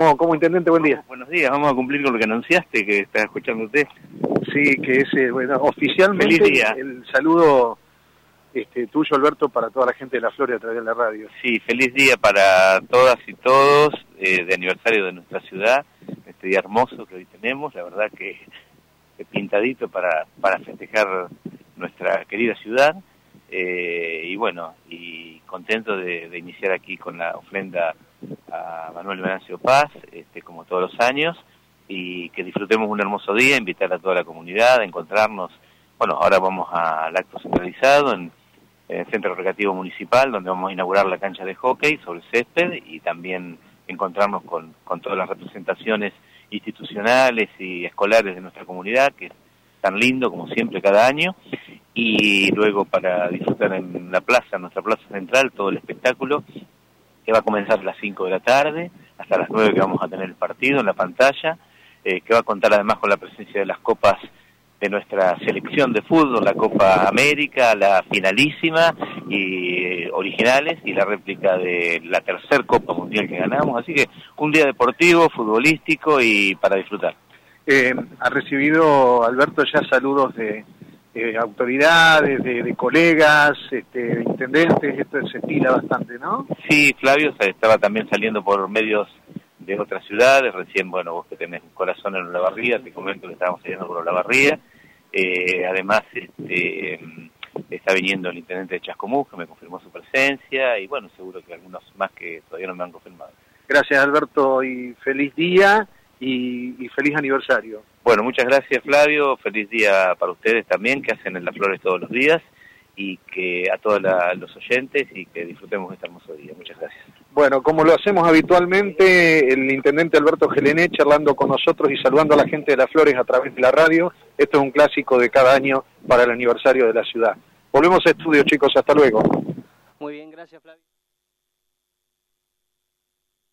¿Cómo intendente? Buen día. Buenos días, vamos a cumplir con lo que anunciaste, que está escuchando usted. Sí, que es, bueno, oficialmente Feliz día. El saludo tuyo, Alberto, para toda la gente de La Flores a través de la radio. Sí, feliz día para todas y todos, de aniversario de nuestra ciudad, este día hermoso que hoy tenemos, la verdad que pintadito para festejar nuestra querida ciudad, y bueno, y contento de iniciar aquí con la ofrenda a Manuel Venancio Paz, como todos los años, y que disfrutemos un hermoso día, invitar a toda la comunidad a encontrarnos. Bueno, ahora vamos al acto centralizado en el Centro Recreativo Municipal, donde vamos a inaugurar la cancha de hockey sobre césped y también encontrarnos con todas las representaciones institucionales y escolares de nuestra comunidad, que es tan lindo como siempre cada año, y luego para disfrutar en la plaza, nuestra plaza central, todo el espectáculo, que va a comenzar a las 5 de la tarde, hasta las 9 que vamos a tener el partido en la pantalla, que va a contar además con la presencia de las copas de nuestra selección de fútbol, la Copa América, la finalísima y originales, y la réplica de la tercer Copa Mundial que ganamos, así que un día deportivo, futbolístico y para disfrutar. Ha recibido, Alberto, ya saludos de autoridades, de colegas, de intendentes, esto se estila bastante, ¿no? Sí, Flavio estaba también saliendo por medios de otras ciudades, recién, bueno, vos que tenés un corazón en Olavarría, te comento que estábamos saliendo por Olavarría, además está viniendo el intendente de Chascomús, que me confirmó su presencia, y bueno, seguro que algunos más que todavía no me han confirmado. Gracias, Alberto, y feliz día y feliz aniversario. Bueno, muchas gracias, Flavio, feliz día para ustedes también, que hacen en Las Flores todos los días, y que a todos los oyentes, y que disfrutemos este hermoso día. Muchas gracias. Bueno, como lo hacemos habitualmente, el intendente Alberto Gelené charlando con nosotros y saludando a la gente de Las Flores a través de la radio. Esto es un clásico de cada año para el aniversario de la ciudad. Volvemos a estudio, chicos, hasta luego. Muy bien, gracias, Flavio.